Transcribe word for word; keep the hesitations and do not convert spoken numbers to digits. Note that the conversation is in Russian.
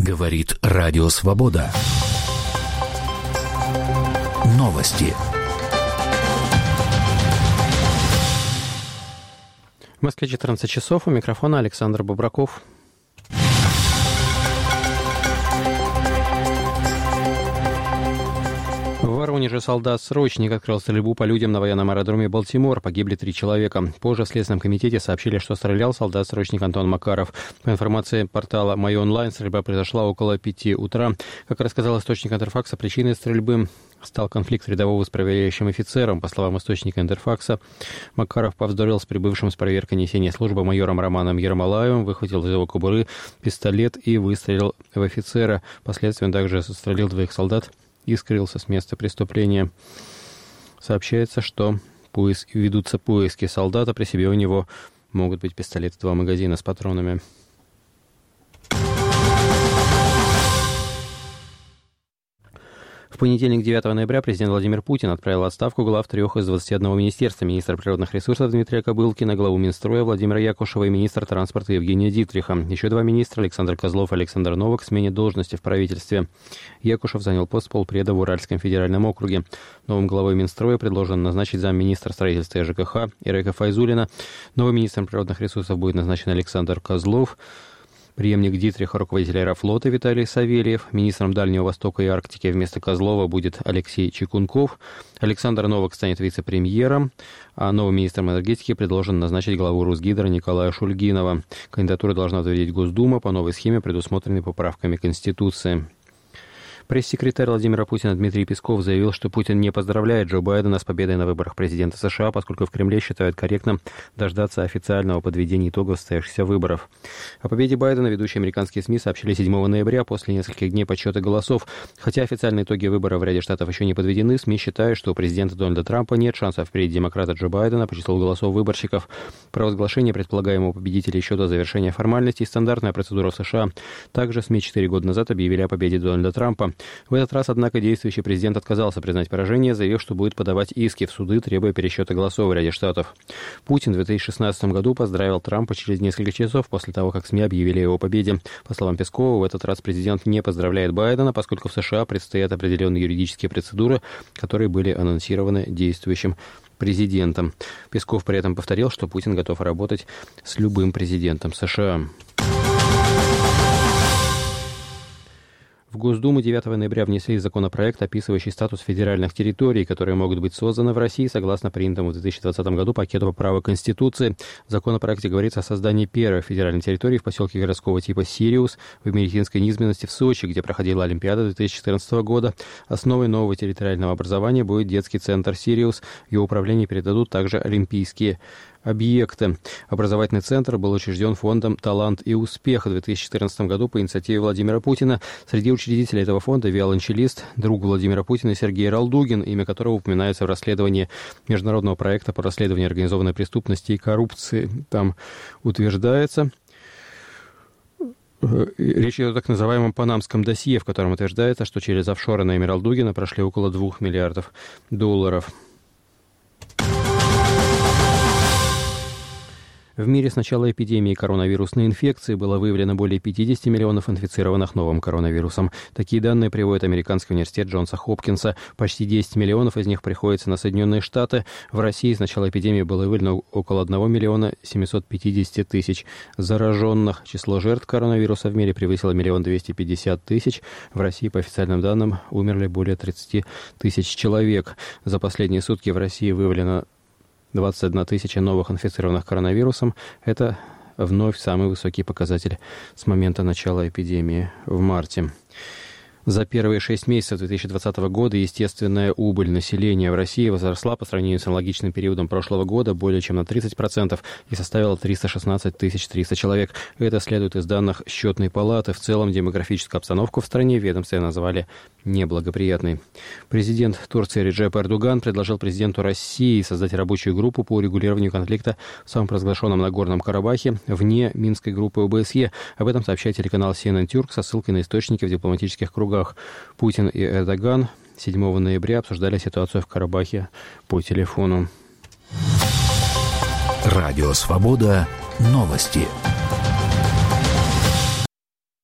Говорит Радио Свобода. Новости. В Москве четырнадцать часов. У микрофона Александр Бобраков. В Воронеже солдат-срочник открыл стрельбу по людям на военном аэродроме Балтимор. Погибли три человека. Позже в Следственном комитете сообщили, что стрелял солдат-срочник Антон Макаров. По информации портала «Мой онлайн», стрельба произошла около пяти утра. Как рассказал источник Интерфакса, причиной стрельбы стал конфликт рядового с проверяющим офицером. По словам источника Интерфакса, Макаров повздорил с прибывшим с проверкой несения службы майором Романом Ермолаевым, выхватил из его кобуры пистолет и выстрелил в офицера. Впоследствии он также застрелил двоих солдат и скрылся с места преступления. Сообщается, что поиск... ведутся поиски солдата. При себе у него могут быть пистолеты, два магазина с патронами. В понедельник, девятого ноября, президент Владимир Путин отправил в отставку глав трех из двадцати одного министерства: министра природных ресурсов Дмитрия Кобылкина, главу Минстроя Владимира Якушева и министра транспорта Евгения Дитриха. Еще два министра, Александр Козлов и Александр Новак, к смене должности в правительстве. Якушев занял пост полпреда в Уральском федеральном округе. Новым главой Минстроя предложено назначить замминистра строительства и ЖКХ Ирека Файзуллина. Новым министром природных ресурсов будет назначен Александр Козлов. Преемник Дитриха, руководитель Аэрофлота Виталий Савельев. Министром Дальнего Востока и Арктики вместо Козлова будет Алексей Чекунков. Александр Новак станет вице-премьером, а новым министром энергетики предложено назначить главу Русгидро Николая Шульгинова. Кандидатуру должна утвердить Госдума по новой схеме, предусмотренной поправками Конституции. Пресс-секретарь Владимира Путина Дмитрий Песков заявил, что Путин не поздравляет Джо Байдена с победой на выборах президента США, поскольку в Кремле считают корректным дождаться официального подведения итогов состоявшихся выборов. О победе Байдена ведущие американские СМИ сообщили седьмого ноября после нескольких дней подсчета голосов. Хотя официальные итоги выборов в ряде штатов еще не подведены, СМИ считают, что у президента Дональда Трампа нет шансов впереди демократа Джо Байдена по числу голосов выборщиков. Провозглашение предполагаемого победителя еще до завершения формальностей — стандартная процедура в США. Также СМИ четыре года назад объявили о победе Дональда Трампа. В этот раз, однако, действующий президент отказался признать поражение, заявив, что будет подавать иски в суды, требуя пересчета голосов в ряде штатов. Путин в две тысячи шестнадцатом году поздравил Трампа через несколько часов после того, как СМИ объявили о его победе. По словам Пескова, в этот раз президент не поздравляет Байдена, поскольку в США предстоят определенные юридические процедуры, которые были анонсированы действующим президентом. Песков при этом повторил, что Путин готов работать с любым президентом США. В Госдуму девятого ноября внесли законопроект, описывающий статус федеральных территорий, которые могут быть созданы в России согласно принятому в две тысячи двадцатом году пакету поправок Конституции. В законопроекте говорится о создании первой федеральной территории в поселке городского типа Сириус в медицинской низменности в Сочи, где проходила Олимпиада две тысячи четырнадцатого года. Основой нового территориального образования будет детский центр Сириус. В его управление передадут также олимпийские объекты. Образовательный центр был учрежден фондом «Талант и успех» в две тысячи четырнадцатом году по инициативе Владимира Путина. Среди учредителей этого фонда виолончелист, друг Владимира Путина Сергей Ралдугин, имя которого упоминается в расследовании международного проекта по расследованию организованной преступности и коррупции. Там утверждается... Речь идет о так называемом панамском досье, в котором утверждается, что через офшоры на имя Ралдугина прошли около двух миллиардов долларов. В мире с начала эпидемии коронавирусной инфекции было выявлено более пятидесяти миллионов инфицированных новым коронавирусом. Такие данные приводит американский университет Джонса Хопкинса. Почти десять миллионов из них приходится на Соединенные Штаты. В России с начала эпидемии было выявлено около одного миллиона семисот пятидесяти тысяч зараженных. Число жертв коронавируса в мире превысило миллион двести пятьдесят тысяч. В России, по официальным данным, умерли более тридцати тысяч человек. За последние сутки в России выявлено двадцать одна тысяча новых инфицированных коронавирусом. Это вновь самый высокий показатель с момента начала эпидемии в марте. За первые шесть месяцев две тысячи двадцатого года естественная убыль населения в России возросла по сравнению с аналогичным периодом прошлого года более чем на тридцать процентов и составила триста шестнадцать тысяч триста человек. Это следует из данных Счетной палаты. В целом демографическую обстановку в стране ведомстве назвали неблагоприятной. Президент Турции Реджеп Эрдоган предложил президенту России создать рабочую группу по урегулированию конфликта в самопровозглашенном Нагорном Карабахе вне Минской группы о бэ эс е. Об этом сообщает телеканал си эн эн Тюрк со ссылкой на источники в дипломатических кругах. Путин и Эрдоган седьмого ноября обсуждали ситуацию в Карабахе по телефону. Радио «Свобода». Новости.